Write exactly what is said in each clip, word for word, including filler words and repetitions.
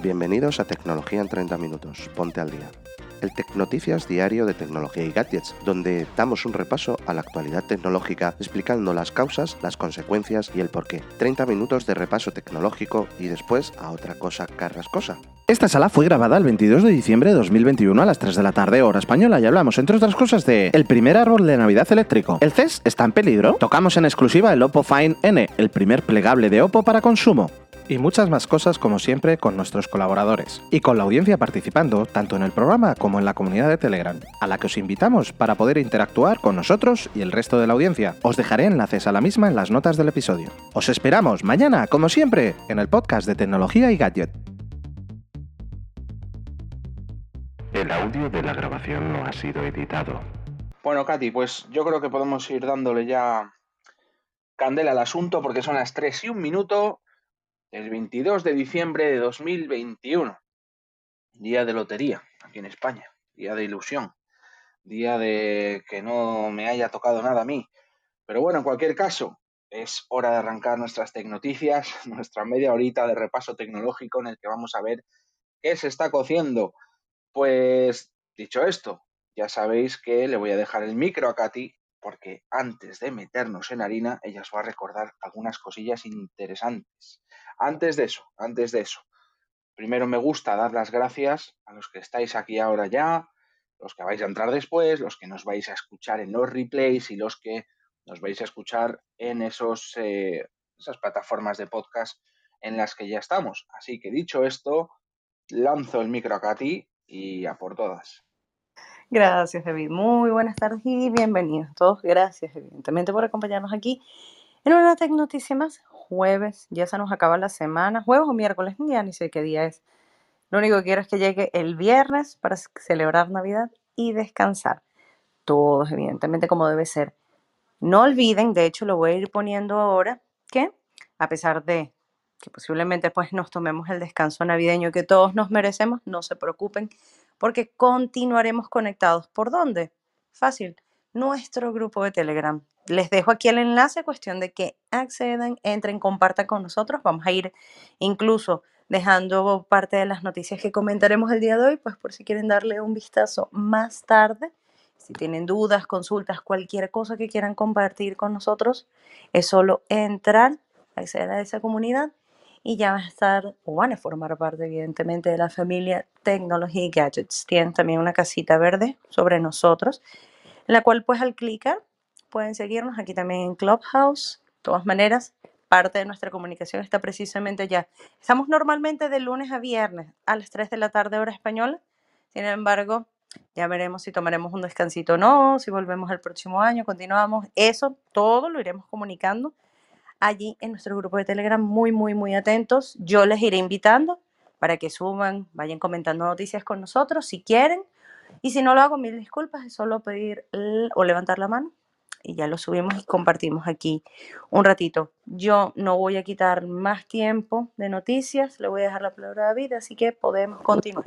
Bienvenidos a Tecnología en treinta minutos, ponte al día. El Tecnoticias diario de tecnología y gadgets, donde damos un repaso a la actualidad tecnológica explicando las causas, las consecuencias y el porqué. treinta minutos de repaso tecnológico y después a otra cosa carrascosa. Esta sala fue grabada el veintidós de diciembre de dos mil veintiuno a las tres de la tarde, hora española, y hablamos, entre otras cosas, de el primer árbol de Navidad eléctrico. ¿El C E S está en peligro? Tocamos en exclusiva el Oppo Find N, el primer plegable de Oppo para consumo. Y muchas más cosas, como siempre, con nuestros colaboradores. Y con la audiencia participando, tanto en el programa como en la comunidad de Telegram, a la que os invitamos para poder interactuar con nosotros y el resto de la audiencia. Os dejaré enlaces a la misma en las notas del episodio. Os esperamos mañana, como siempre, en el podcast de Tecnología y Gadget. El audio de la grabación no ha sido editado. Bueno, Katy, pues yo creo que podemos ir dándole ya candela al asunto porque son las tres y un minuto del veintidós de diciembre de dos mil veintiuno. Día de lotería aquí en España, día de ilusión, día de que no me haya tocado nada a mí. Pero bueno, en cualquier caso, es hora de arrancar nuestras tecnoticias, nuestra media horita de repaso tecnológico en el que vamos a ver qué se está cociendo. Pues dicho esto, ya sabéis que le voy a dejar el micro a Katy porque antes de meternos en harina, ella os va a recordar algunas cosillas interesantes. Antes de eso, antes de eso, primero me gusta dar las gracias a los que estáis aquí ahora ya, los que vais a entrar después, los que nos vais a escuchar en los replays y los que nos vais a escuchar en esos, eh, esas plataformas de podcast en las que ya estamos. Así que dicho esto, lanzo el micro a Katy y a por todas. Gracias, David. Muy buenas tardes y bienvenidos todos. Gracias, evidentemente, por acompañarnos aquí en una Tecnoticia más. Jueves, ya se nos acaba la semana. Jueves o miércoles, ya ni sé qué día es. Lo único que quiero es que llegue el viernes para celebrar Navidad y descansar. Todos, evidentemente, como debe ser. No olviden, de hecho, lo voy a ir poniendo ahora, que a pesar de que posiblemente pues nos tomemos el descanso navideño que todos nos merecemos, no se preocupen, porque continuaremos conectados. ¿Por dónde? Fácil, nuestro grupo de Telegram. Les dejo aquí el enlace, cuestión de que accedan, entren, compartan con nosotros. Vamos a ir incluso dejando parte de las noticias que comentaremos el día de hoy, pues por si quieren darle un vistazo más tarde. Si tienen dudas, consultas, cualquier cosa que quieran compartir con nosotros, es solo entrar, acceder a esa comunidad y ya van a estar o van a formar parte, evidentemente, de la familia Tecnología y Gadgets. Tienen también una casita verde sobre nosotros, en la cual pues al clicar pueden seguirnos aquí también en Clubhouse. De todas maneras, parte de nuestra comunicación está precisamente ya. Estamos normalmente de lunes a viernes a las tres de la tarde hora española. Sin embargo, ya veremos si tomaremos un descansito o no, si volvemos el próximo año, continuamos. Eso todo lo iremos comunicando allí en nuestro grupo de Telegram. Muy, muy, muy atentos. Yo les iré invitando para que suban, vayan comentando noticias con nosotros si quieren. Y si no lo hago, mil disculpas, es solo pedir o levantar la mano y ya lo subimos y compartimos aquí un ratito. Yo no voy a quitar más tiempo de noticias, le voy a dejar la palabra a David, así que podemos continuar.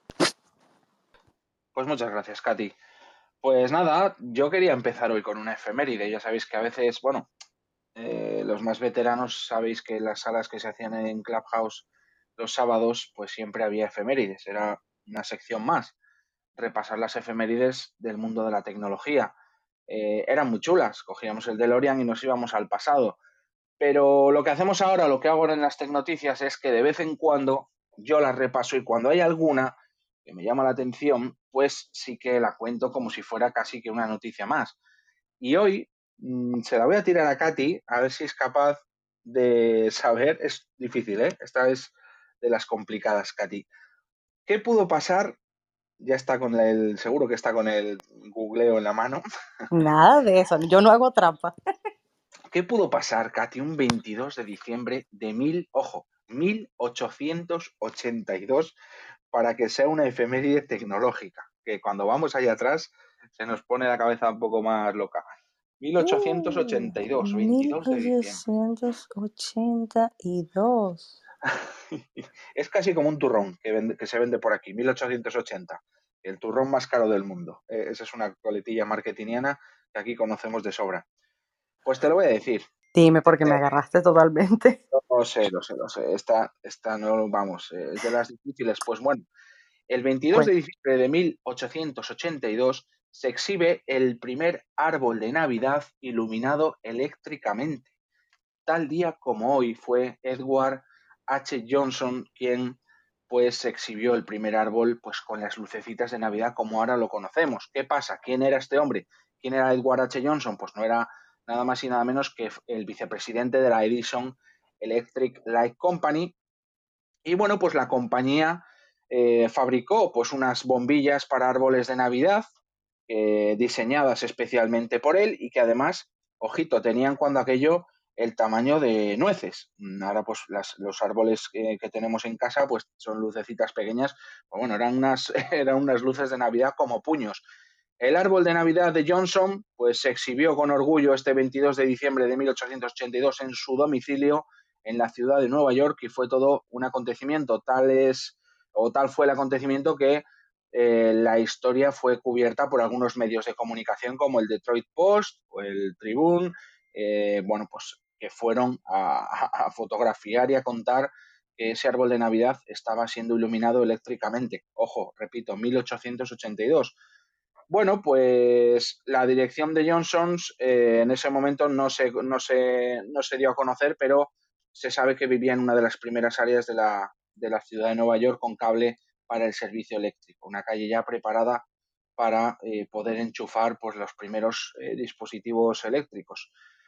Pues muchas gracias, Katy. Pues nada, yo quería empezar hoy con una efeméride. Ya sabéis que a veces, bueno, eh, los más veteranos sabéis que las salas que se hacían en Clubhouse los sábados, pues siempre había efemérides. Era una sección más, repasar las efemérides del mundo de la tecnología. Eh, eran muy chulas, cogíamos el DeLorean y nos íbamos al pasado. Pero lo que hacemos ahora, lo que hago en las Tecnoticias es que de vez en cuando yo las repaso y cuando hay alguna que me llama la atención, pues sí que la cuento como si fuera casi que una noticia más. Y hoy mmm, se la voy a tirar a Katy a ver si es capaz de saber, es difícil, ¿eh? Esta es de las complicadas, Katy. ¿Qué pudo pasar? Ya está con el, seguro que está con el googleo en la mano. Nada de eso, yo no hago trampa. ¿Qué pudo pasar, Katy, un veintidós de diciembre de mil, ojo, mil ochocientos ochenta y dos para que sea una efeméride tecnológica? Que cuando vamos allá atrás se nos pone la cabeza un poco más loca. mil ochocientos ochenta y dos, Uh, veintidós de diciembre. mil ochocientos ochenta y dos. Es casi como un turrón que, vende, que se vende por aquí, mil ochocientos ochenta. El turrón más caro del mundo. Eh, esa es una coletilla marketingiana que aquí conocemos de sobra. Pues te lo voy a decir. Dime porque me agarraste totalmente. No, Lo sé, lo sé, lo sé. Esta, esta no, vamos, eh, es de las difíciles. Pues bueno, el veintidós de Cuenta. diciembre de mil ochocientos ochenta y dos se exhibe el primer árbol de Navidad iluminado eléctricamente. Tal día como hoy fue Edward H. Johnson quien pues exhibió el primer árbol pues con las lucecitas de Navidad como ahora lo conocemos. ¿Qué pasa? ¿Quién era este hombre? ¿Quién era Edward H. Johnson? Pues no era nada más y nada menos que el vicepresidente de la Edison Electric Light Company. Y bueno, pues la compañía eh, fabricó pues unas bombillas para árboles de Navidad eh, diseñadas especialmente por él y que además, ojito, tenían cuando aquello el tamaño de nueces. Ahora pues las, los árboles que, que, tenemos en casa pues son lucecitas pequeñas, pues bueno, eran unas, eran unas luces de Navidad como puños. El árbol de Navidad de Johnson pues se exhibió con orgullo este veintidós de diciembre de mil ochocientos ochenta y dos en su domicilio en la ciudad de Nueva York y fue todo un acontecimiento. Tal es o tal fue el acontecimiento que eh, la historia fue cubierta por algunos medios de comunicación como el Detroit Post o el Tribune, eh, bueno, pues que fueron a, a, fotografiar y a contar que ese árbol de Navidad estaba siendo iluminado eléctricamente. Ojo, repito, mil ochocientos ochenta y dos. Bueno, pues la dirección de Johnson's eh, en ese momento no se, no, se, no se dio a conocer, pero se sabe que vivía en una de las primeras áreas de la, de la ciudad de Nueva York con cable para el servicio eléctrico, una calle ya preparada para eh, poder enchufar pues, los primeros eh, dispositivos eléctricos.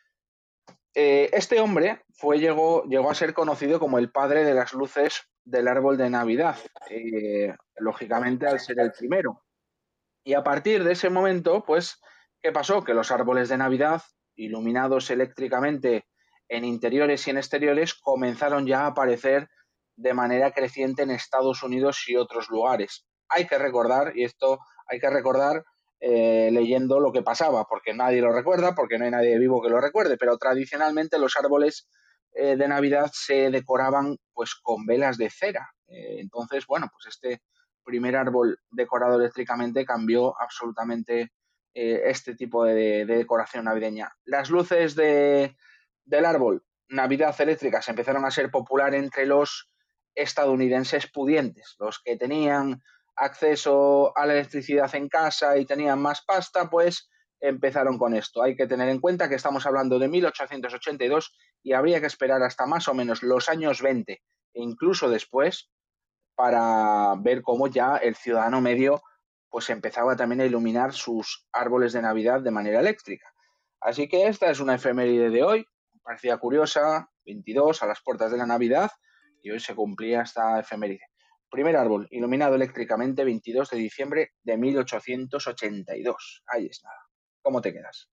Eh, este hombre fue, llegó, llegó a ser conocido como el padre de las luces del árbol de Navidad, eh, lógicamente al ser el primero. Y a partir de ese momento, pues, ¿qué pasó? Que los árboles de Navidad, iluminados eléctricamente en interiores y en exteriores, comenzaron ya a aparecer de manera creciente en Estados Unidos y otros lugares. Hay que recordar, y esto hay que recordar eh, leyendo lo que pasaba, porque nadie lo recuerda, porque no hay nadie vivo que lo recuerde, pero tradicionalmente los árboles eh, de Navidad se decoraban pues con velas de cera. Eh, entonces, bueno, pues este primer árbol decorado eléctricamente cambió absolutamente eh, este tipo de, de, decoración navideña. Las luces de, del árbol Navidad eléctricas empezaron a ser popular entre los estadounidenses pudientes, los que tenían acceso a la electricidad en casa y tenían más pasta, pues empezaron con esto. Hay que tener en cuenta que estamos hablando de mil ochocientos ochenta y dos y habría que esperar hasta más o menos los años veinte e incluso después para ver cómo ya el ciudadano medio pues empezaba también a iluminar sus árboles de Navidad de manera eléctrica. Así que esta es una efeméride de hoy, parecía curiosa, veintidós a las puertas de la Navidad, y hoy se cumplía esta efeméride. Primer árbol iluminado eléctricamente veintidós de diciembre de mil ochocientos ochenta y dos. Ahí es nada. ¿Cómo te quedas?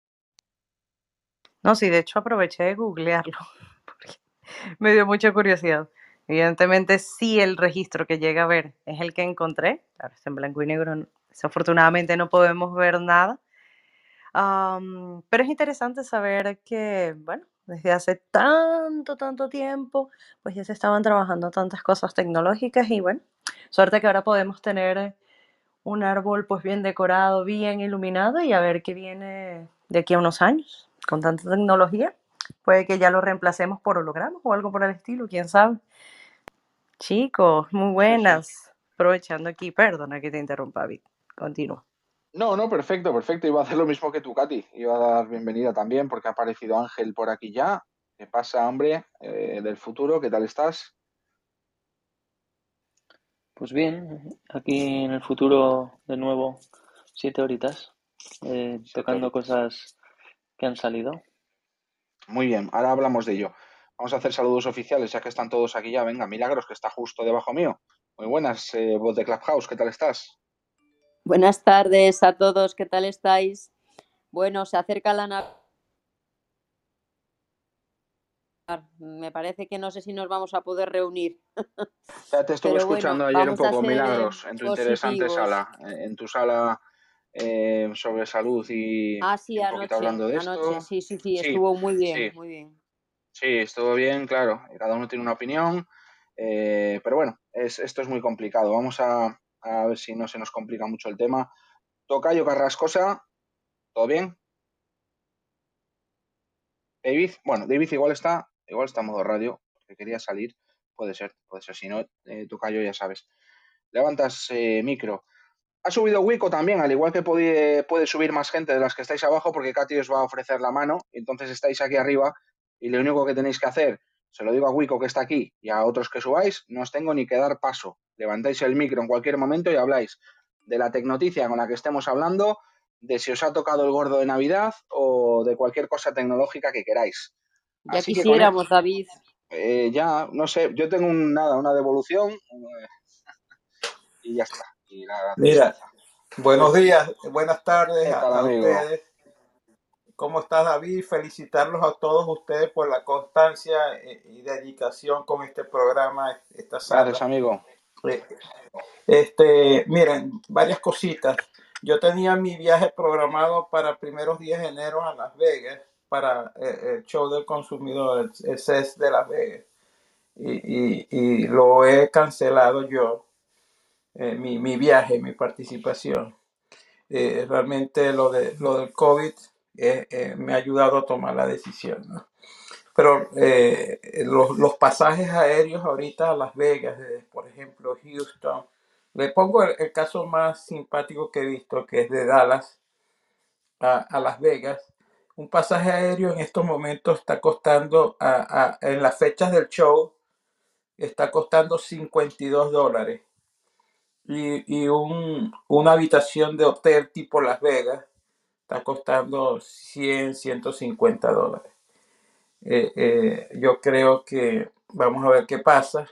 No, sí, de hecho aproveché de googlearlo porque me dio mucha curiosidad. Evidentemente, sí, el registro que llega a ver es el que encontré. Claro, está en blanco y negro. Desafortunadamente no podemos ver nada. Um, pero es interesante saber que, bueno, desde hace tanto, tanto tiempo, pues ya se estaban trabajando tantas cosas tecnológicas y bueno, suerte que ahora podemos tener un árbol pues bien decorado, bien iluminado y a ver qué viene de aquí a unos años. Con tanta tecnología, puede que ya lo reemplacemos por hologramas o algo por el estilo, quién sabe. Chicos, muy Sí, sí. buenas. Aprovechando aquí, perdona que te interrumpa, Vic. Continúa. No, no, perfecto, perfecto. Iba a hacer lo mismo que tú, Katy. Iba a dar bienvenida también porque ha aparecido Ángel por aquí ya. ¿Qué pasa, hombre? Eh, del futuro, ¿qué tal estás? Pues bien, aquí en el futuro de nuevo siete horitas, eh, Siete tocando horitas. cosas que han salido. Muy bien, ahora hablamos de ello. Vamos a hacer saludos oficiales, ya que están todos aquí ya. Venga, Milagros, que está justo debajo mío. Muy buenas, eh, voz de Clubhouse, ¿qué tal estás? Buenas tardes a todos, ¿qué tal estáis? Bueno, se acerca la Navidad. Me parece que no sé si nos vamos a poder reunir. Ya te estuve Pero bueno, escuchando ayer un vamos a poco, ser eh, Milagros, en tu interesante positivos. sala, eh, en tu sala eh, sobre salud y, Ah, y sí, un poquito anoche, hablando de anoche, esto. sí, sí, sí, Sí, estuvo muy bien, sí, muy bien. sí, estuvo bien, claro. Cada uno tiene una opinión, eh, pero bueno, es, esto es muy complicado. Vamos a, a ver si no se nos complica mucho el tema. Tocayo Carrascosa, ¿todo bien? David, bueno, David igual está igual está en modo radio, porque quería salir, puede ser, puede ser, si no, eh, tocayo ya sabes. Levantas eh, micro. Ha subido Wico también, al igual que puede, puede subir más gente de las que estáis abajo, porque Katy os va a ofrecer la mano, y entonces estáis aquí arriba, y lo único que tenéis que hacer, se lo digo a Wico que está aquí, y a otros que subáis, no os tengo ni que dar paso. Levantáis el micro en cualquier momento y habláis de la tecnoticia con la que estemos hablando, de si os ha tocado el gordo de Navidad, o de cualquier cosa tecnológica que queráis. Ya Así que con él, quisiéramos, David. eh, ya, no sé, yo tengo un, nada, una devolución, eh, y ya está, y la Mira, tristeza. buenos días, buenas tardes ¿Qué a, tal, a amigo? ustedes. ¿Cómo está David? Felicitarlos a todos ustedes por la constancia eh, y dedicación con este programa, esta Gracias, sala. amigo. Eh, Este, miren, varias cositas. Yo tenía mi viaje programado para primeros días de enero a Las Vegas para eh, el show del consumidor, el, el C E S de Las Vegas. Y, y- y lo he cancelado yo, eh, mi, mi viaje, mi participación. Eh, realmente lo, de, lo del COVID eh, eh, me ha ayudado a tomar la decisión, ¿no? Pero eh, los, los pasajes aéreos ahorita a Las Vegas, de, por ejemplo, Houston, le pongo el, el caso más simpático que he visto, que es de Dallas a, a Las Vegas. Un pasaje aéreo en estos momentos está costando, a- a- en las fechas del show, está costando cincuenta y dos dólares. Y, y un, una habitación de hotel tipo Las Vegas está costando cien, ciento cincuenta dólares. Eh, eh, yo creo que vamos a ver qué pasa,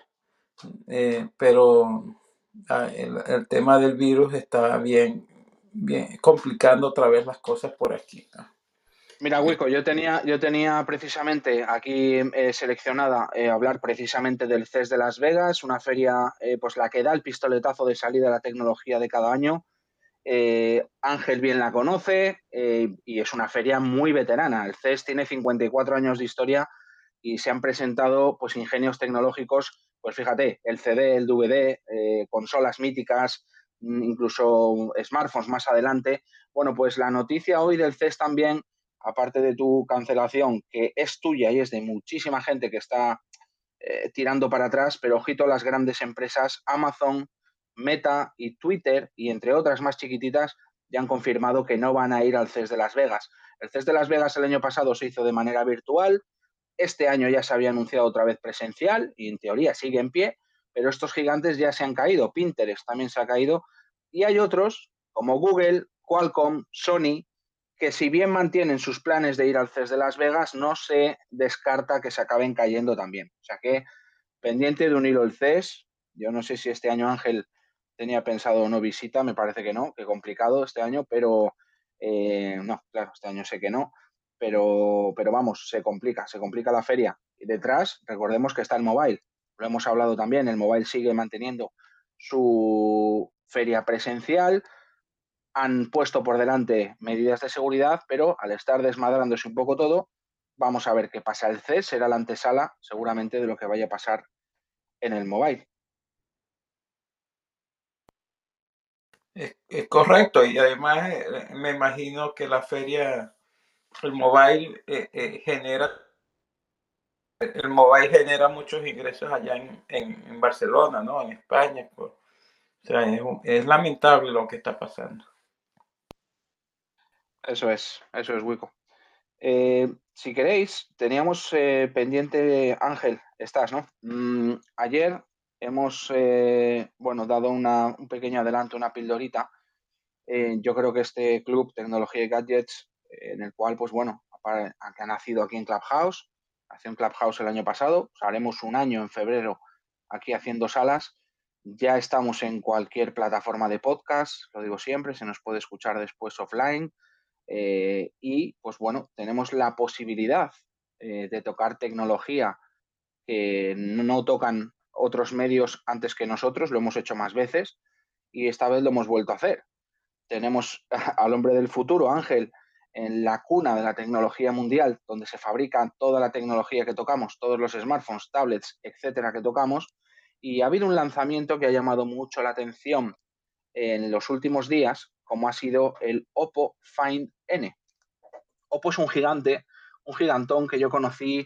eh, pero ah, el, el tema del virus está bien, bien complicando otra vez las cosas por aquí, ¿no? Mira, Wico, yo tenía, yo tenía precisamente aquí eh, seleccionada eh, hablar precisamente del C E S de Las Vegas, una feria eh, pues la que da el pistoletazo de salida de la tecnología de cada año. Eh, Ángel bien la conoce eh, y es una feria muy veterana. El C E S tiene cincuenta y cuatro años de historia y se han presentado pues ingenios tecnológicos, pues fíjate, el C D, el D V D, eh, consolas míticas, incluso smartphones más adelante. Bueno, pues la noticia hoy del C E S también, aparte de tu cancelación, que es tuya y es de muchísima gente que está eh, tirando para atrás, pero ojito las grandes empresas, Amazon, Meta y Twitter, y entre otras más chiquititas, ya han confirmado que no van a ir al C E S de Las Vegas. El C E S de Las Vegas el año pasado se hizo de manera virtual, este año ya se había anunciado otra vez presencial y en teoría sigue en pie, pero estos gigantes ya se han caído, Pinterest también se ha caído, y hay otros como Google, Qualcomm, Sony, que si bien mantienen sus planes de ir al C E S de Las Vegas, no se descarta que se acaben cayendo también. O sea que pendiente de un hilo el C E S, yo no sé si este año Ángel tenía pensado o no visita, me parece que no, que complicado este año, pero eh, no, claro, este año sé que no, pero, pero vamos, se complica, se complica la feria. Y detrás, recordemos que está el mobile, lo hemos hablado también, el mobile sigue manteniendo su feria presencial, han puesto por delante medidas de seguridad, pero al estar desmadrándose un poco todo, vamos a ver qué pasa. El C E S será la antesala seguramente de lo que vaya a pasar en el mobile. Es, es correcto, y además eh, me imagino que la feria, el mobile eh, eh, genera, el mobile genera muchos ingresos allá en, en, en Barcelona, ¿no? En España. Pues. O sea, es, es lamentable lo que está pasando. Eso es, eso es, Wico. Eh, si queréis, teníamos eh, pendiente, Ángel, estás, ¿no? Mm, ayer hemos, eh, bueno, dado una, un pequeño adelanto, una pildorita. Eh, yo creo que este club, Tecnología y Gadgets, eh, en el cual, pues bueno, para- que ha nacido aquí en Clubhouse, hace un Clubhouse el año pasado, pues haremos un año en febrero aquí haciendo salas. Ya estamos en cualquier plataforma de podcast, lo digo siempre, se nos puede escuchar después offline. Eh, y pues bueno, tenemos la posibilidad eh, de tocar tecnología que no tocan otros medios antes que nosotros, lo hemos hecho más veces y esta vez lo hemos vuelto a hacer. Tenemos al hombre del futuro, Ángel, en la cuna de la tecnología mundial, donde se fabrica toda la tecnología que tocamos, todos los smartphones, tablets, etcétera, que tocamos, y ha habido un lanzamiento que ha llamado mucho la atención en los últimos días, como ha sido el Oppo Find N. Oppo es un gigante, un gigantón que yo conocí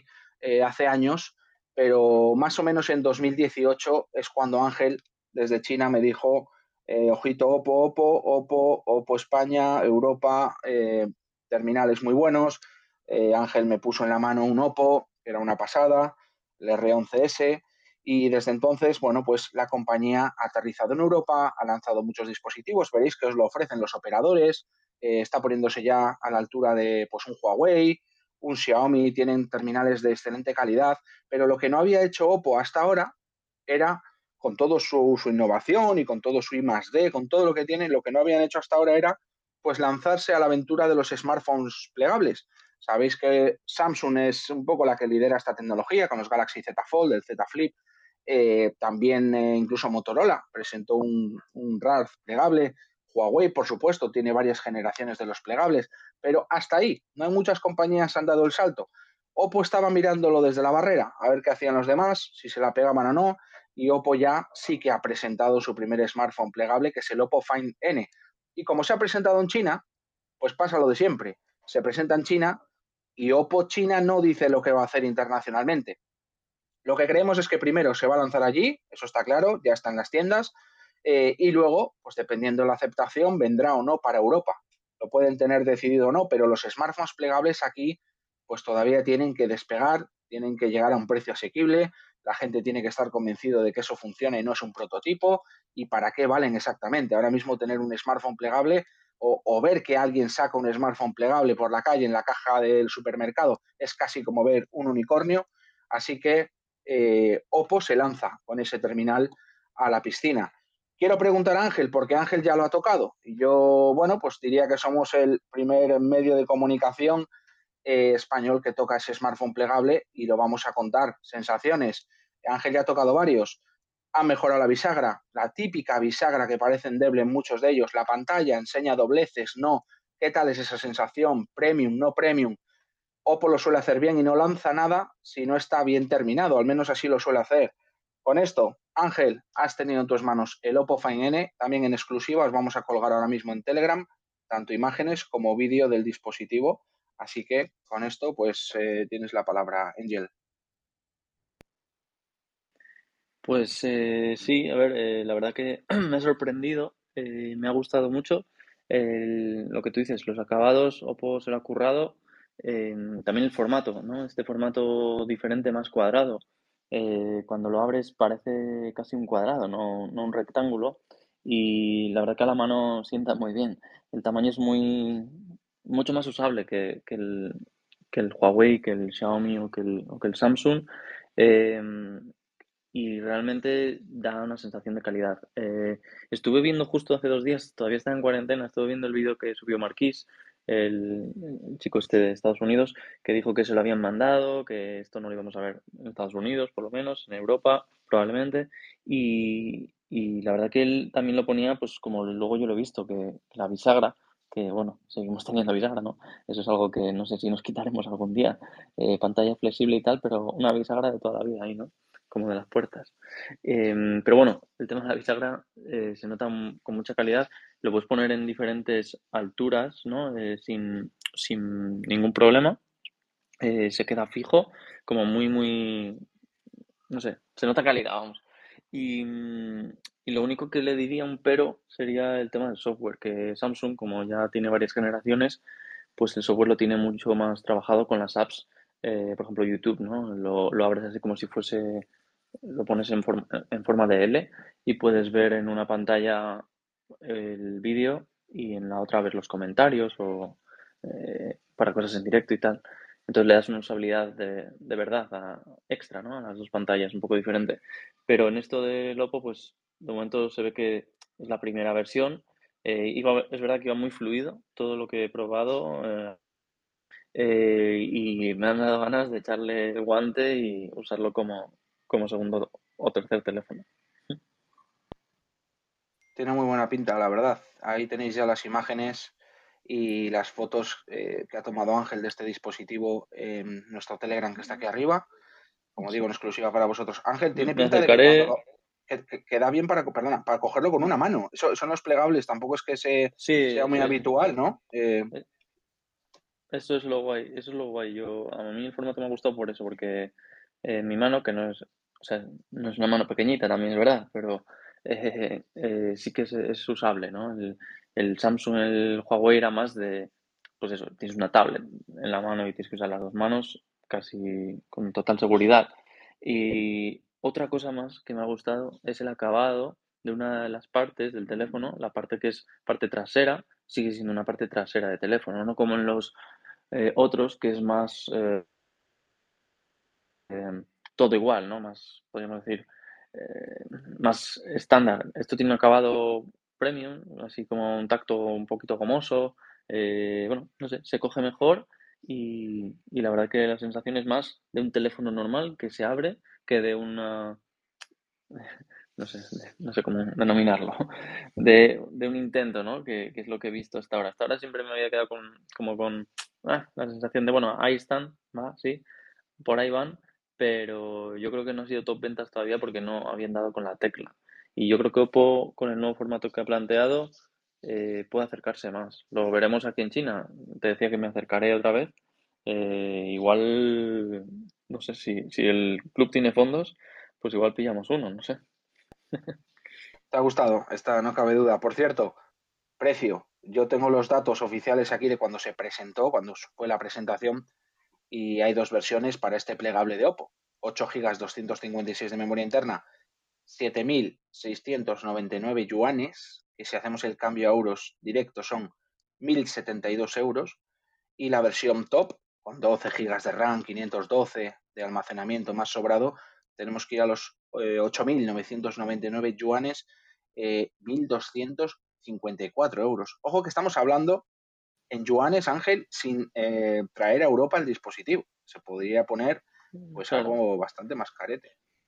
eh, hace años, pero más o menos en dos mil dieciocho es cuando Ángel desde China me dijo, eh, ojito Oppo, Oppo, Oppo, Oppo España, Europa, eh, terminales muy buenos. Eh, Ángel me puso en la mano un Oppo, que era una pasada, el R once ese, y desde entonces, bueno, pues la compañía ha aterrizado en Europa, ha lanzado muchos dispositivos, veréis que os lo ofrecen los operadores, eh, está poniéndose ya a la altura de pues, un Huawei, un Xiaomi, tienen terminales de excelente calidad, pero lo que no había hecho Oppo hasta ahora era, con todo su, su innovación y con todo su I más D, con todo lo que tienen, lo que no habían hecho hasta ahora era pues lanzarse a la aventura de los smartphones plegables. Sabéis que Samsung es un poco la que lidera esta tecnología con los Galaxy Z Fold, el Z Flip. Eh, también eh, incluso Motorola presentó un, un R A R plegable. Huawei, por supuesto, tiene varias generaciones de los plegables, pero hasta ahí, no hay muchas compañías han dado el salto. Oppo estaba mirándolo desde la barrera, a ver qué hacían los demás, si se la pegaban o no, y Oppo ya sí que ha presentado su primer smartphone plegable, que es el Oppo Find N. Y como se ha presentado en China, pues pasa lo de siempre. Se presenta en China y Oppo China no dice lo que va a hacer internacionalmente. Lo que creemos es que primero se va a lanzar allí, eso está claro, ya está en las tiendas, eh, y luego, pues dependiendo de la aceptación, vendrá o no para Europa. Lo pueden tener decidido o no, pero los smartphones plegables aquí, pues todavía tienen que despegar, tienen que llegar a un precio asequible, la gente tiene que estar convencido de que eso funciona y no es un prototipo, y para qué valen exactamente. Ahora mismo tener un smartphone plegable o, o ver que alguien saca un smartphone plegable por la calle en la caja del supermercado es casi como ver un unicornio, así que eh, Oppo se lanza con ese terminal a la piscina. Quiero preguntar a Ángel, porque Ángel ya lo ha tocado. Y yo, bueno, pues diría que somos el primer medio de comunicación eh, español que toca ese smartphone plegable y lo vamos a contar. Sensaciones. Ángel ya ha tocado varios. Ha mejorado la bisagra, la típica bisagra que parece endeble en muchos de ellos. La pantalla enseña dobleces, no. ¿Qué tal es esa sensación? Premium, no premium. Oppo lo suele hacer bien y no lanza nada si no está bien terminado, al menos así lo suele hacer. Con esto, Ángel, has tenido en tus manos el Oppo Find N, también en exclusiva, os vamos a colgar ahora mismo en Telegram, tanto imágenes como vídeo del dispositivo, así que con esto pues eh, tienes la palabra, Angel. Pues eh, sí, a ver, eh, la verdad que me ha sorprendido, eh, me ha gustado mucho el- lo que tú dices, los acabados, Oppo se lo ha currado, eh, también el formato, ¿no? Este formato diferente, más cuadrado. Eh, cuando lo abres parece casi un cuadrado, no, no un rectángulo, y la verdad que a la mano sienta muy bien. El tamaño es muy, mucho más usable que, que el, que el Huawei, que el Xiaomi o que el, o que el Samsung. Em, y realmente da una sensación de calidad. Eh, estuve viendo justo hace dos días, todavía está en cuarentena, estuve viendo el vídeo que subió Marquís, el, el chico este de Estados Unidos, que dijo que se lo habían mandado, que esto no lo íbamos a ver en Estados Unidos, por lo menos, en Europa, probablemente, y, y la verdad que él también lo ponía, pues como luego yo lo he visto, que la bisagra, que bueno, seguimos teniendo bisagra, ¿no? Eso es algo que no sé si nos quitaremos algún día, eh, pantalla flexible y tal, pero una bisagra de toda la vida ahí, ¿no? Como de las puertas. Em, pero bueno, el tema de la bisagra eh, se nota m- con mucha calidad. Lo puedes poner en diferentes alturas, ¿no? Eh, sin, sin ningún problema. Eh, se queda fijo, como muy, muy, no sé, se nota calidad, vamos. Y, mm, y lo único que le diría un pero sería el tema del software, que Samsung, como ya tiene varias generaciones, pues el software lo tiene mucho más trabajado con las apps. Eh, por ejemplo, YouTube, ¿no? Lo, lo abres así como si fuese, lo pones en forma, en forma de L y puedes ver en una pantalla el vídeo y en la otra ver los comentarios o eh, para cosas en directo y tal. Entonces le das una usabilidad de, de verdad a- extra, ¿no? A las dos pantallas, un poco diferente. Pero en esto del Oppo, pues de momento se ve que es la primera versión. Eh, iba- es verdad que iba muy fluido todo lo que he probado eh, eh, y me han dado ganas de echarle el guante y usarlo como, como segundo o tercer teléfono. Tiene muy buena pinta, la verdad. Ahí tenéis ya las imágenes y las fotos eh, que ha tomado Ángel de este dispositivo en nuestro Telegram que está aquí arriba. Como digo, en exclusiva para vosotros. Ángel, tiene Me pinta de que cuando acercaré. lo, que, que- que da bien para, perdona, para cogerlo con una mano. Eso, eso no es plegables, tampoco es que se, Sí, sea muy eh, habitual, ¿no? Eh, eh, eso es lo guay, eso es lo guay. Yo, a mí el formato me ha gustado por eso, porque eh, mi mano, que no es, o sea, no es una mano pequeñita, también es verdad, pero eh, eh, sí que es, es usable, ¿no? El, el Samsung, el Huawei era más de, pues eso, tienes una tablet en la mano y tienes que usar las dos manos casi con total seguridad. Y otra cosa más que me ha gustado es el acabado de una de las partes del teléfono, la parte que es parte trasera, sigue siendo una parte trasera de teléfono, no como en los eh, otros que es más eh, eh, todo igual, ¿no? Más, podríamos decir, eh, más estándar. Esto tiene un acabado premium, así como un tacto un poquito gomoso, eh, bueno, no sé, se coge mejor y, y la verdad que la sensación es más de un teléfono normal que se abre que de una, no sé, no sé cómo denominarlo, de, de un intento, ¿no? Que, que es lo que he visto hasta ahora. Hasta ahora siempre me había quedado con, como con ah, la sensación de, bueno, ahí están, va, sí, por ahí van, pero yo creo que no ha sido top ventas todavía porque no habían dado con la tecla. Y yo creo que Oppo, con el nuevo formato que ha planteado, eh, puede acercarse más. Lo veremos aquí en China. Te decía que me acercaré otra vez. Eh, igual, no sé si, si el club tiene fondos, pues igual pillamos uno, no sé. ¿Te ha gustado? Esta no cabe duda. Por cierto, precio. Yo tengo los datos oficiales aquí de cuando se presentó, cuando fue la presentación, y hay dos versiones para este plegable de Oppo. ocho gigas doscientos cincuenta y seis de memoria interna, siete mil seiscientos noventa y nueve yuanes, que si hacemos el cambio a euros directo son mil setenta y dos euros, y la versión top, con doce gigas de RAM, quinientos doce de almacenamiento más sobrado, tenemos que ir a los eh, ocho mil novecientos noventa y nueve yuanes, eh, mil doscientos cincuenta y cuatro euros. Ojo que estamos hablando en yuanes, Ángel, sin eh, traer a Europa el dispositivo. Se podría poner pues Claro. algo bastante más carete.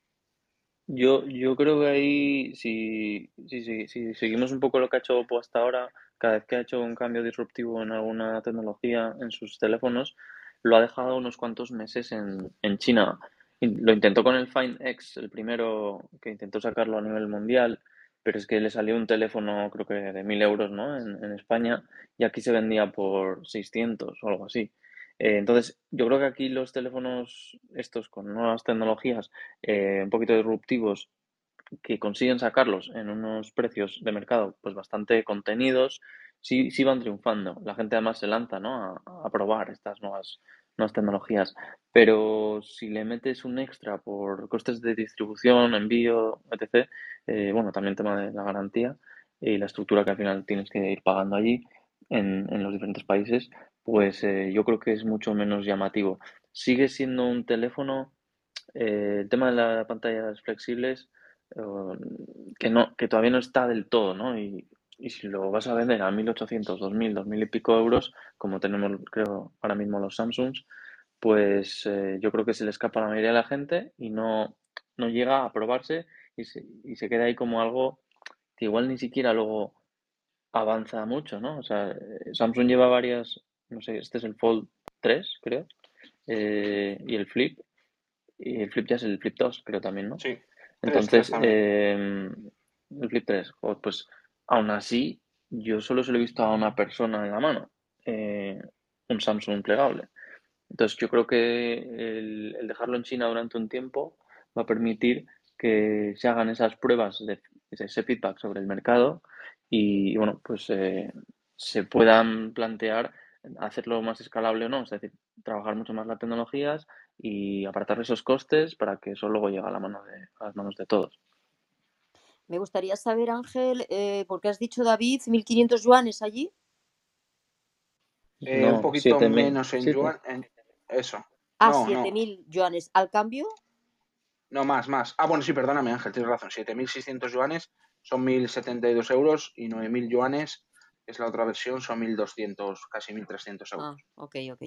Yo, yo creo que ahí, si, si, si, si seguimos un poco lo que ha hecho Oppo hasta ahora, cada vez que ha hecho un cambio disruptivo en alguna tecnología en sus teléfonos, lo ha dejado unos cuantos meses en, en China. Y lo intentó con el Find X, el primero que intentó sacarlo a nivel mundial, pero es que le salió un teléfono, creo que de mil euros, ¿no? En, en España, y aquí se vendía por seiscientos o algo así. Eh, entonces, yo creo que aquí los teléfonos, estos con nuevas tecnologías, eh, un poquito disruptivos, que consiguen sacarlos en unos precios de mercado pues bastante contenidos, sí, sí van triunfando. La gente además se lanza, ¿no? a, a probar estas nuevas, nuevas tecnologías. Pero si le metes un extra por costes de distribución, envío, etcétera, eh, bueno, también el tema de la garantía y la estructura que al final tienes que ir pagando allí en, en los diferentes países, pues eh, yo creo que es mucho menos llamativo. Sigue siendo un teléfono, eh, el tema de las pantallas flexibles, eh, que no, que todavía no está del todo, ¿no? Y, y si lo vas a vender a mil ochocientos, dos mil, dos mil y pico euros, como tenemos, creo, ahora mismo los Samsungs, pues eh, yo creo que se le escapa a la mayoría de la gente y no, no llega a probarse y se, y se queda ahí como algo que igual ni siquiera luego avanza mucho, ¿no? O sea, eh, Samsung lleva varias, no sé, este es el Fold tres, creo, eh, y el Flip, y el Flip ya es el Flip dos, creo también, ¿no? Sí, tres tres Entonces, también. eh, el Flip tres, jo, pues aún así, yo solo se lo he visto a una persona en la mano, eh, un Samsung plegable. Entonces, yo creo que el, el dejarlo en China durante un tiempo va a permitir que se hagan esas pruebas, de, ese feedback sobre el mercado y, y, bueno, pues eh, se puedan plantear hacerlo más escalable o no, es decir, trabajar mucho más las tecnologías y apartar esos costes para que eso luego llegue a la mano de, a las manos de todos. Me gustaría saber, Ángel, eh, porque has dicho, David, mil quinientos yuanes allí. Eh, un No, poquito siete mil, menos en siete. yuan. En, eso. Ah, No, siete no. mil yuanes. ¿Al cambio? No, más, más. Ah, bueno, sí, perdóname, Ángel, tienes razón. siete mil seiscientos yuanes son mil setenta y dos euros y nueve mil yuanes, que es la otra versión, son mil doscientos, casi mil trescientos euros. Ah, ok, ok.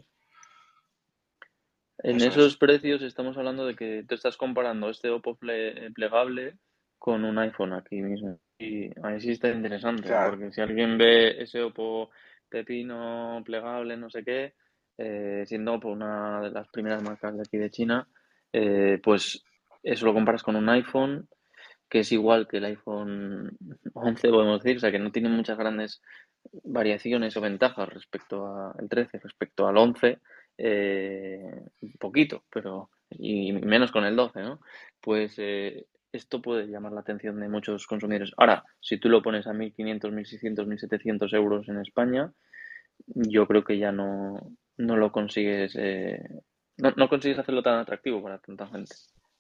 En Eso esos es. precios estamos hablando de que te estás comparando este Oppo ple- plegable con un iPhone aquí mismo. Y ahí sí está interesante, Claro. porque si alguien ve ese Oppo pepino plegable, no sé qué, eh, siendo Oppo una de las primeras marcas de aquí de China, eh, pues eso lo comparas con un iPhone que es igual que el iPhone once, podemos decir, o sea que no tiene muchas grandes variaciones o ventajas respecto al trece, respecto al once, eh, un poquito, pero y menos con el doce, ¿no? Pues eh, esto puede llamar la atención de muchos consumidores. Ahora, si tú lo pones a mil quinientos, mil seiscientos, mil setecientos euros en España, yo creo que ya no, no lo consigues, eh, no, no consigues hacerlo tan atractivo para tanta gente.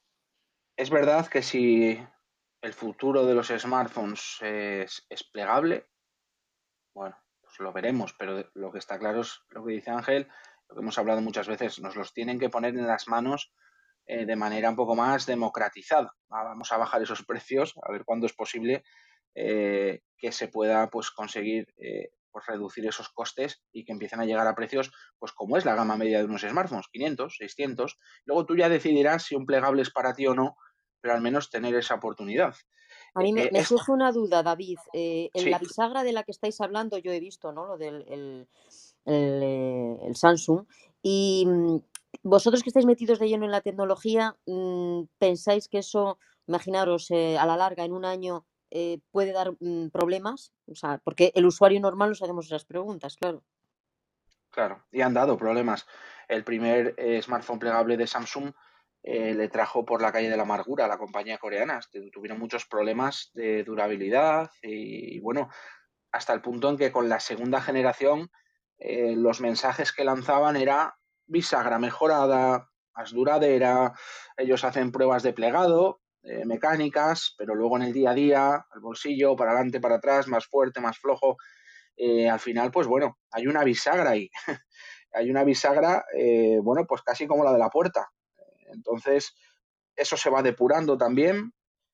Es verdad que si el futuro de los smartphones es, es plegable, bueno, pues lo veremos, pero lo que está claro es lo que dice Ángel, lo que hemos hablado muchas veces, nos los tienen que poner en las manos eh, de manera un poco más democratizada. Ah, vamos a bajar esos precios, a ver cuándo es posible eh, que se pueda pues, conseguir eh, pues, reducir esos costes y que empiecen a llegar a precios pues como es la gama media de unos smartphones, quinientos, seiscientos. Luego tú ya decidirás si un plegable es para ti o no, pero al menos tener esa oportunidad. A mí me, Eh, me es, surge una duda, David. Eh, en la sí, bisagra de la que estáis hablando, yo he visto, ¿no? Lo del el, el, eh, el Samsung. Y mm, vosotros que estáis metidos de lleno en la tecnología, mm, ¿pensáis que eso, imaginaros, eh, a la larga, en un año, eh, puede dar mm, problemas? O sea, porque el usuario normal nos hacemos esas preguntas, claro. claro, y han dado problemas. El primer eh, smartphone plegable de Samsung eh, le trajo por la calle de la amargura a la compañía coreana. Tuvieron muchos problemas de durabilidad y, bueno, hasta el punto en que con la segunda generación eh, los mensajes que lanzaban era bisagra mejorada, más duradera, ellos hacen pruebas de plegado, eh, mecánicas, pero luego en el día a día, al bolsillo, para adelante, para atrás, más fuerte, más flojo, eh, al final, pues bueno, hay una bisagra ahí. Hay una bisagra, eh, bueno, pues casi como la de la puerta. Entonces, eso se va depurando también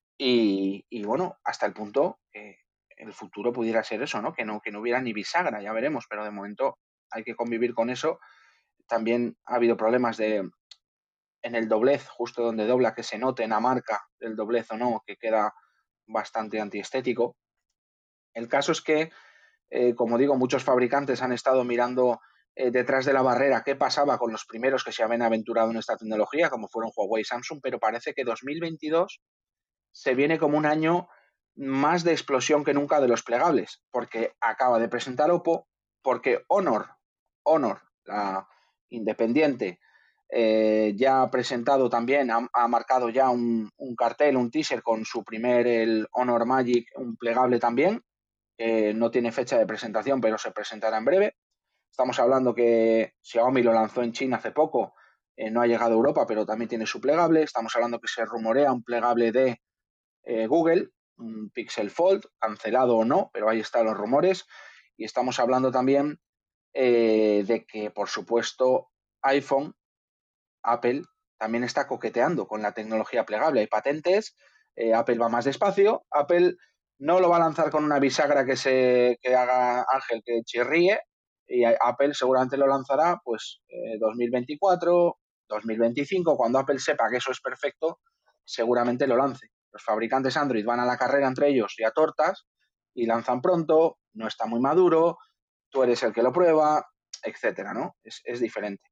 y, y bueno, hasta el punto que el futuro pudiera ser eso, ¿no? Que no, que no hubiera ni bisagra, ya veremos, pero de momento hay que convivir con eso. También ha habido problemas de en el doblez, justo donde dobla, que se note en la marca del doblez o no, que queda bastante antiestético. El caso es que Eh, como digo, muchos fabricantes han estado mirando eh, detrás de la barrera qué pasaba con los primeros que se habían aventurado en esta tecnología, como fueron Huawei y Samsung, pero parece que dos mil veintidós se viene como un año más de explosión que nunca de los plegables, porque acaba de presentar Oppo, porque Honor, Honor, la independiente, eh, ya ha presentado también, ha, ha marcado ya un, un, cartel, un teaser con su primer, el Honor Magic, un plegable también, eh, no tiene fecha de presentación, pero se presentará en breve. Estamos hablando que Xiaomi lo lanzó en China hace poco, eh, no ha llegado a Europa, pero también tiene su plegable. Estamos hablando que se rumorea un plegable de eh, Google, un Pixel Fold, cancelado o no, pero ahí están los rumores. Y estamos hablando también eh, de que, por supuesto, iPhone, Apple, también está coqueteando con la tecnología plegable. Hay patentes, eh, Apple va más despacio, Apple no lo va a lanzar con una bisagra que se que haga Ángel que chirríe, y Apple seguramente lo lanzará pues eh, dos mil veinticuatro, dos mil veinticinco, cuando Apple sepa que eso es perfecto, seguramente lo lance. Los fabricantes Android van a la carrera entre ellos y a tortas y lanzan pronto, no está muy maduro, tú eres el que lo prueba, etcétera, ¿no? Es, es diferente.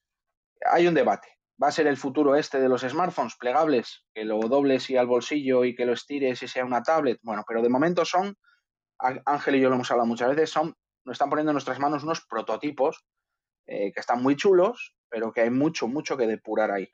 Hay un debate. ¿Va a ser el futuro este de los smartphones plegables? Que lo dobles y al bolsillo y que lo estires y sea una tablet. Bueno, pero de momento son, Ángel y yo lo hemos hablado muchas veces, son, nos están poniendo en nuestras manos unos prototipos eh, que están muy chulos, pero que hay mucho, mucho que depurar ahí.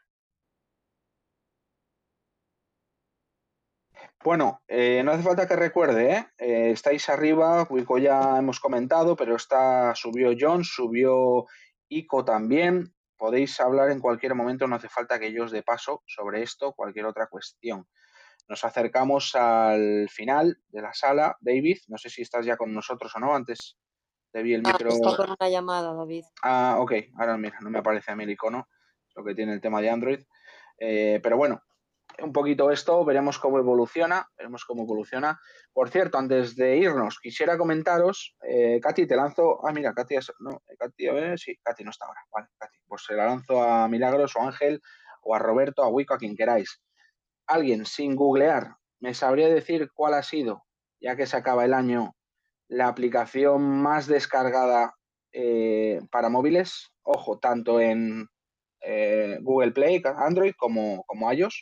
Bueno, eh, no hace falta que recuerde, ¿eh? Eh, estáis arriba, Wico ya hemos comentado, pero está, subió John, subió Ico también. Podéis hablar en cualquier momento, no hace falta que yo os dé paso sobre esto, cualquier otra cuestión. Nos acercamos al final de la sala. David, no sé si estás ya con nosotros o no, antes te vi el Ah, micro. está con una llamada, David. Ah, ok, ahora mira, no me aparece a mí el icono, lo que tiene el tema de Android. Eh, pero bueno, un poquito esto, veremos cómo evoluciona, veremos cómo evoluciona. Por cierto, antes de irnos, quisiera comentaros, eh, Katy, te lanzo, ah, mira, Katy, es, no, Katy, a ver, sí, Katy no está ahora, vale, Katy, pues se la lanzo a Milagros o a Ángel o a Roberto, a Wico, a quien queráis. Alguien sin googlear, ¿me sabría decir cuál ha sido, ya que se acaba el año, la aplicación más descargada eh, para móviles? Ojo, tanto en eh, Google Play, Android, como, como iOS.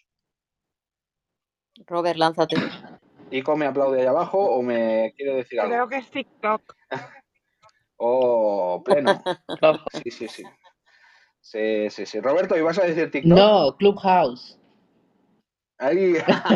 Robert, lánzate. ¿Ico me aplaude ahí abajo o me quiere decir algo? Creo que es TikTok. Oh, pleno. Sí, sí, sí. Sí, sí, sí. Roberto, ¿ibas a decir TikTok? No, Clubhouse. Ahí.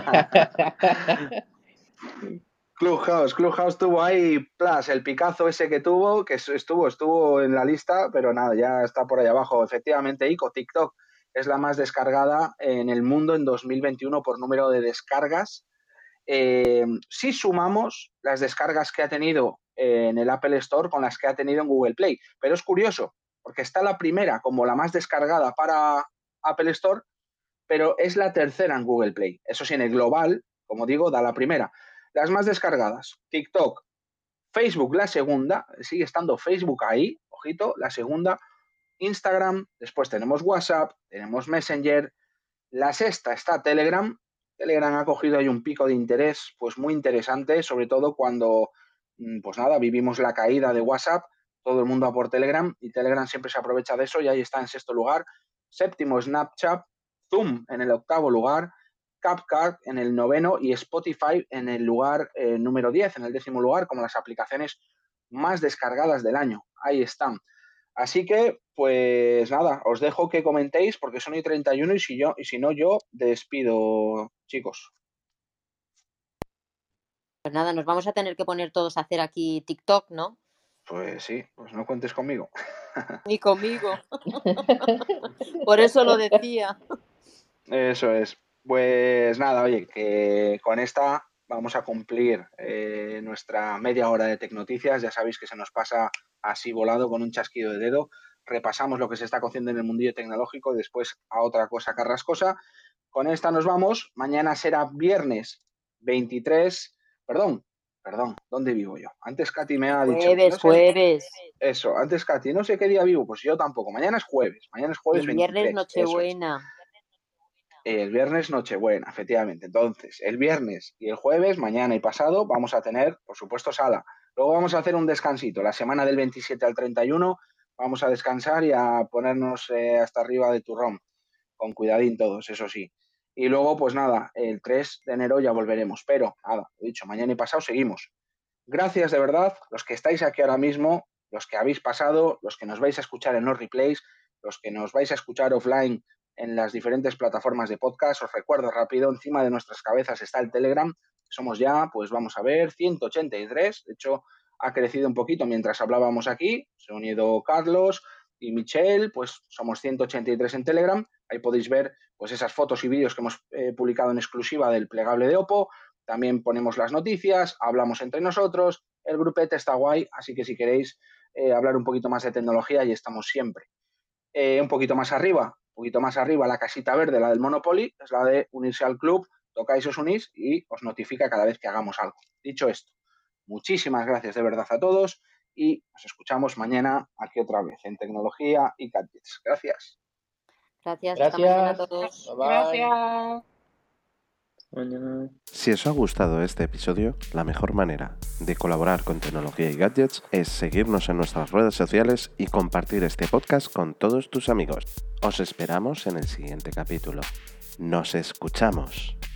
Clubhouse, Clubhouse tuvo ahí, plus, el picazo ese que tuvo, que estuvo, estuvo en la lista, pero nada, ya está por ahí abajo. Efectivamente, Ico, TikTok es la más descargada en el mundo en dos mil veintiuno por número de descargas. Eh, si sumamos las descargas que ha tenido en el Apple Store con las que ha tenido en Google Play. Pero es curioso, porque está la primera como la más descargada para Apple Store, pero es la tercera en Google Play. Eso sí, en el global, como digo, da la primera. Las más descargadas, TikTok, Facebook la segunda, sigue estando Facebook ahí, ojito, la segunda, Instagram, después tenemos WhatsApp, tenemos Messenger, la sexta está Telegram. Telegram ha cogido ahí un pico de interés pues muy interesante, sobre todo cuando, pues nada, vivimos la caída de WhatsApp, todo el mundo a por Telegram y Telegram siempre se aprovecha de eso y ahí está en sexto lugar. Séptimo, Snapchat, Zoom en el octavo lugar, CapCut en el noveno y Spotify en el lugar eh, número diez, en el décimo lugar, como las aplicaciones más descargadas del año. Ahí están. Así que, pues nada, os dejo que comentéis porque son y treinta y uno y si, yo, y si no, yo despido, chicos. Pues nada, nos vamos a tener que poner todos a hacer aquí TikTok, ¿no? Pues sí, pues no cuentes conmigo. Ni conmigo. Por eso lo decía. Eso es. Pues nada, oye, que con esta vamos a cumplir eh, nuestra media hora de Tecnoticias. Ya sabéis que se nos pasa así volado con un chasquido de dedo. Repasamos lo que se está cociendo en el mundillo tecnológico y después a otra cosa carrascosa. Con esta nos vamos. Mañana será viernes veintitrés. Perdón, perdón, ¿dónde vivo yo? Antes Katy me ha dicho. Jueves, no sé, jueves. Eso, antes Katy, no sé qué día vivo, pues yo tampoco. Mañana es jueves, mañana es jueves El viernes veintitrés. Nochebuena. El viernes Nochebuena, efectivamente. Entonces, el viernes y el jueves, mañana y pasado, vamos a tener, por supuesto, sala. Luego vamos a hacer un descansito. La semana del veintisiete al treinta y uno vamos a descansar y a ponernos eh, hasta arriba de turrón. Con cuidadín todos, eso sí. Y luego, pues nada, el tres de enero ya volveremos. Pero, nada, he dicho, mañana y pasado seguimos. Gracias de verdad, los que estáis aquí ahora mismo, los que habéis pasado, los que nos vais a escuchar en los replays, los que nos vais a escuchar offline en las diferentes plataformas de podcast. Os recuerdo rápido, encima de nuestras cabezas está el Telegram. Somos ya, pues vamos a ver, ciento ochenta y tres. De hecho, ha crecido un poquito mientras hablábamos aquí. Se ha unido Carlos y Michelle, pues somos ciento ochenta y tres en Telegram. Ahí podéis ver pues esas fotos y vídeos que hemos eh, publicado en exclusiva del plegable de Oppo. También ponemos las noticias, hablamos entre nosotros, el grupete está guay, así que si queréis eh, hablar un poquito más de tecnología, ahí estamos siempre. Eh, un poquito más arriba, un poquito más arriba, la casita verde, la del Monopoly, es la de unirse al club, tocáis, os unís y os notifica cada vez que hagamos algo. Dicho esto, muchísimas gracias de verdad a todos y nos escuchamos mañana aquí otra vez en Tecnología y Gadgets. Gracias. Gracias, hasta mañana a todos. Bye bye. Gracias. Mañana. Si os ha gustado este episodio, la mejor manera de colaborar con Tecnología y Gadgets es seguirnos en nuestras redes sociales y compartir este podcast con todos tus amigos. Os esperamos en el siguiente capítulo. Nos escuchamos.